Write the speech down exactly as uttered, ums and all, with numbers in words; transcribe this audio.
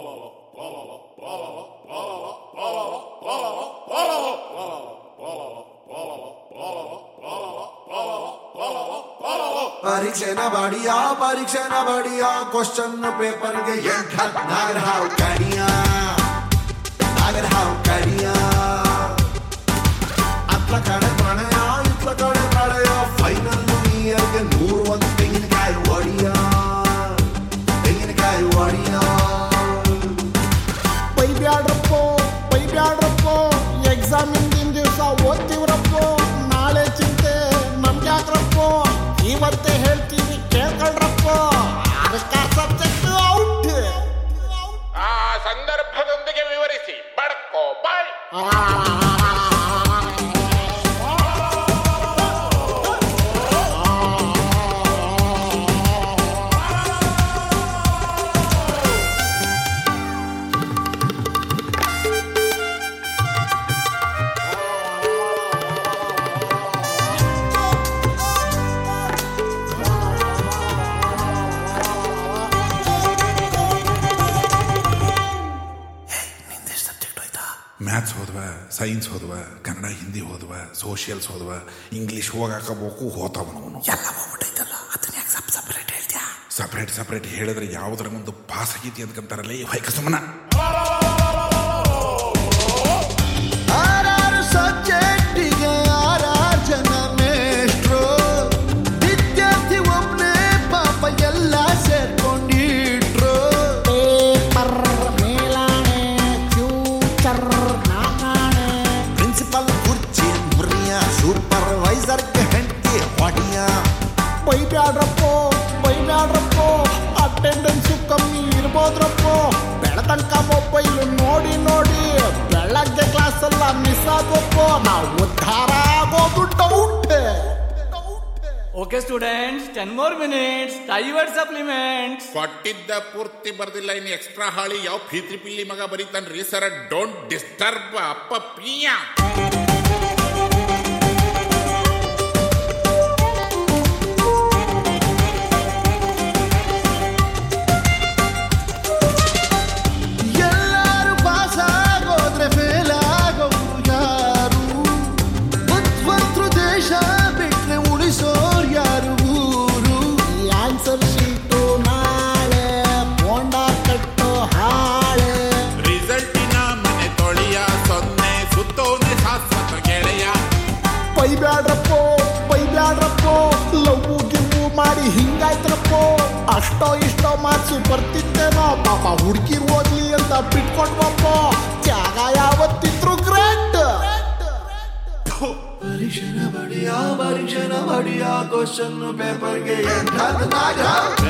ಪರೀಕ್ಷೆನ ಬಡಿಯ ಪರೀಕ್ಷೆನ ಬಡಿಯ question ಪೇಪರ್ಗೆ ಎಂಟ ನಾಗರ ಹಾವು ಕಡಿಯ ನಾಗರ ಹಾವು ಕಡಿಯ ಅತ್ಲ ಕಡೆ ಪ್ರಣಯ ಇತ್ಲ ಕಡೆ ಪ್ರಳಯ ಫೈನಲ್ ಇಯರ್ಗೆ ನೂರು ಒಂದು ತೆಂಗಿನಕಾಯಿ ಒಡಿಯ ತೆಂಗಿನಕಾಯಿ ಒಡಿಯ ಬೈಬ್ಯಾಡ್ರಪ್ಪೋ ಬೈಬ್ಯಾಡ್ರಪ್ಪೋ ಎಕ್ಸಾಮ್ ಹಿಂದಿನ ದಿವಸ ಓದ್ತಿವ್ರಪ್ಪೋ ನಾಳೆ ಚಿಂತೆ ನಮ್ಗ್ಯಾಕ್ರಪ್ಪೋ ಇವತ್ತೇ ಹೇಳ್ತೀವಿ ಕೇಳ್ಕೊಳ್ರಪ್ಪೋ ಅದಕ್ಕ ಸಬ್ಜೆಕ್ಟ್ ಔಟ್. ಆ ಸಂದರ್ಭದೊಂದಿಗೆ ವಿವರಿಸಿ ಬಡ್ಕೋ ಬಾಯ್. ಮ್ಯಾಥ್ಸ್ ಹೋದ್ವ, ಸೈನ್ಸ್ ಹೋದ್ವ, ಕನ್ನಡ ಹಿಂದಿ ಹೋದ್ವ, ಸೋಷಿಯಲ್ಸ್ ಹೋದ್ವ, ಇಂಗ್ಲೀಷ್ ಹೋಗಾಕಬೇಕು ಹೋತಾವನವನು ಎಲ್ಲ ಹೋಗ್ಬಿಟ್ಟೈತಲ್ಲ ಅದನ್ನ ಯಾಕೆ ಸಪ್ ಸಪ್ರೇಟ್ ಹೇಳ್ತೀಯ? ಸಪ್ರೇಟ್ ಸಪ್ರೇಟ್ ಹೇಳಿದ್ರೆ ಯಾವುದರ ಮುಂದೆ ಪಾಸ್ ಆಗೈತಿ ಅಂದ್ಕಂತಾರಲ್ಲ ಈ ವೈಕ ಸುಮ್ಮನ. ಆರಾರು ಸಬ್ಜೆಕ್ಟಿಗೆ ಆರಾರು ಜನ ಮೇಷ್ಟ್ರು, ವಿದ್ಯಾರ್ಥಿ ಒಬ್ನೇ ಪಾಪ ಎಲ್ಲ ಸೇರ್ಕೊಂಡಿಟ್ರು. ಪೇಪರ್ ಮೇಲಾಣೆ ಫ್ಯೂಚರ್ ನಾಕಾಣೆ ಪ್ರಿನ್ಸಿಪಲ್ ಕುರ್ಚಿ ಮುರಿಯ ಸೂಪರ್ವೈಸರ್ಗೆ ಹೆಂಡತಿ ಹೊಡಿಯ. ಬೈಬ್ಯಾಡ್ರಪ್ಪೋ ಬೈಬ್ಯಾಡ್ರಪ್ಪೋ ಅಟೆಂಡೆನ್ಸು ಕಮ್ಮಿ ಇರ್ಬೋದ್ರಪ್ಪೋ ಬೆಳತನಕ ಮೊಬೈಲು ನೋಡಿ ನೋಡಿ ಬೆಳಗ್ಗೆ ಕ್ಲಾಸ್ ಎಲ್ಲ ಮಿಸ್ ಆಗೋಪ್ಪೋ ನಾವು ಉದ್ಧಾರ ಆಗೋದು doubt. Okay students, ten more minutes. Divert supplements. ಕೊಟ್ಟಿದ್ದ ಪೂರ್ತಿ ಬರ್ದಿಲ್ಲ, ಇನ್ನು ಎಕ್ಸ್ಟ್ರಾ ಹಾಳಿ ಯಾವ ಫೀತ್ರಿ ಪಿಲ್ಲಿ ಮಗ ಬರೀತಾನ್ರಿ ಸರ್. ಡೋಂಟ್ ಡಿಸ್ಟರ್ಬ್ ಅಪ್ಪ ಪಿಯ. ಎಲ್ಲಾರು ಪಾಸ್ ಆಗೋದ್ರೆ ಫೇಲ್ ಆಗೋರು ಯಾರು? ಬುದ್ಧಿವಂತರು ದೇಶ ಬಿಟ್ರೆ ಉಳಿಸೋರು ಯಾರು ಊರು? ಈ ಆನ್ಸರ್ ಶೀಟು ನಾಳೆ ಬೋಂಡ ಕಟ್ಟೋ ಹಾಳೆ. ರಿಸಲ್ಟಿನ ಮನೆ ತೊಳೆಯ ಸೊನ್ನೆ ಸುತ್ತೋನೆ ಶಾಶ್ವತ ಗೆಳೆಯ. ಬೈಬ್ಯಾಡ್ರಪ್ಪೋ ಬೈಬ್ಯಾಡ್ರಪ್ಪೋ ಲವ್ ಗಿವ್ ಮಾಡಿ ಹಿಂಗಾಯ್ತ್ರಪ್ಪೋ ಅಷ್ಟೋ ಇಷ್ಟೋ ಮಾರ್ಕ್ಸು ಬರ್ತಿತ್ತೇನೋ ಪಾಪ ಹುಡುಗಿ ಓದ್ಲಿ ಅಂತ ಬಿಟ್ಕೊಂಡ್ವಪ್ಪೋ ಜಾಗ ಯಾವತ್ತಿದ್ರು ಗ್ರೇಟ್. ಪರೀಕ್ಷೆನ ಬಡಿಯ ಪರೀಕ್ಷೆನ ಬಡಿಯ ಕ್ವಶನ್ ಪೇಪರ್ಗೆ ಎಂಟ ನಾಗರ